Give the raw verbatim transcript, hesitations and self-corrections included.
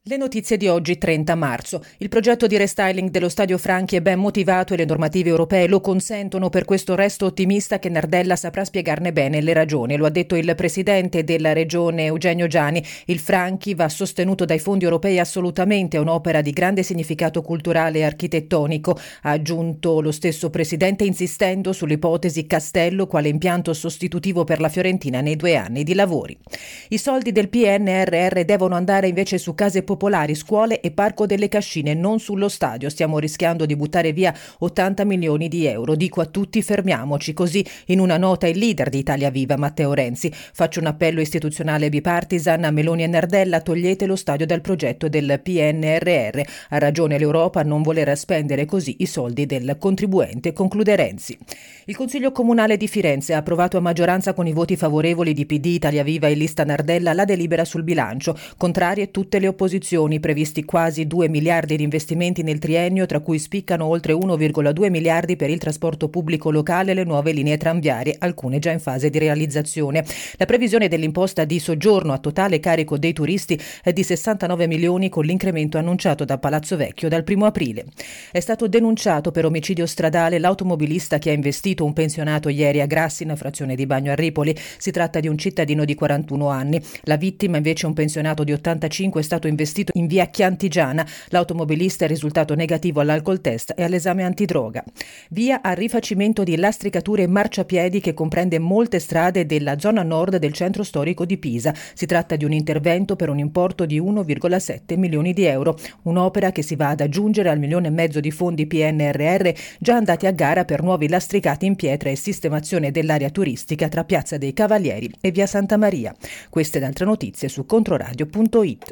Le notizie di oggi, trenta marzo. Il progetto di restyling dello Stadio Franchi è ben motivato e le normative europee lo consentono. Per questo resto ottimista che Nardella saprà spiegarne bene le ragioni. Lo ha detto il presidente della regione Eugenio Giani. Il Franchi va sostenuto dai fondi europei assolutamente, è un'opera di grande significato culturale e architettonico. Ha aggiunto lo stesso presidente insistendo sull'ipotesi Castello quale impianto sostitutivo per la Fiorentina nei due anni di lavori. I soldi del P N R R devono andare invece su case popolari, scuole e Parco delle Cascine, non sullo stadio. Stiamo rischiando di buttare via ottanta milioni di euro. Dico a tutti fermiamoci. Così in una nota il leader di Italia Viva, Matteo Renzi. Faccio un appello istituzionale bipartisan a Meloni e Nardella: togliete lo stadio dal progetto del P N R R. Ha ragione l'Europa a non voler spendere così i soldi del contribuente, conclude Renzi. Il Consiglio Comunale di Firenze ha approvato a maggioranza con i voti favorevoli di P D, Italia Viva e Lista Nardella la delibera sul bilancio, contrarie tutte le opposizioni. Previsti quasi due miliardi di investimenti nel triennio, tra cui spiccano oltre uno virgola due miliardi per il trasporto pubblico locale e le nuove linee tranviarie, alcune già in fase di realizzazione. La previsione dell'imposta di soggiorno a totale carico dei turisti è di sessantanove milioni, con l'incremento annunciato da Palazzo Vecchio dal primo aprile. È stato denunciato per omicidio stradale l'automobilista che ha investito un pensionato ieri a Grassina, frazione di Bagno a Ripoli. Si tratta di un cittadino di quarantuno anni. La vittima, invece, un pensionato di ottantacinque, è stato investito in via Chiantigiana. L'automobilista è risultato negativo all'alcol test e all'esame antidroga. Via al rifacimento di lastricature e marciapiedi che comprende molte strade della zona nord del centro storico di Pisa. Si tratta di un intervento per un importo di uno virgola sette milioni di euro, un'opera che si va ad aggiungere al milione e mezzo di fondi P N R R già andati a gara per nuovi lastricati in pietra e sistemazione dell'area turistica tra Piazza dei Cavalieri e via Santa Maria. Queste ed altre notizie su controradio punto it.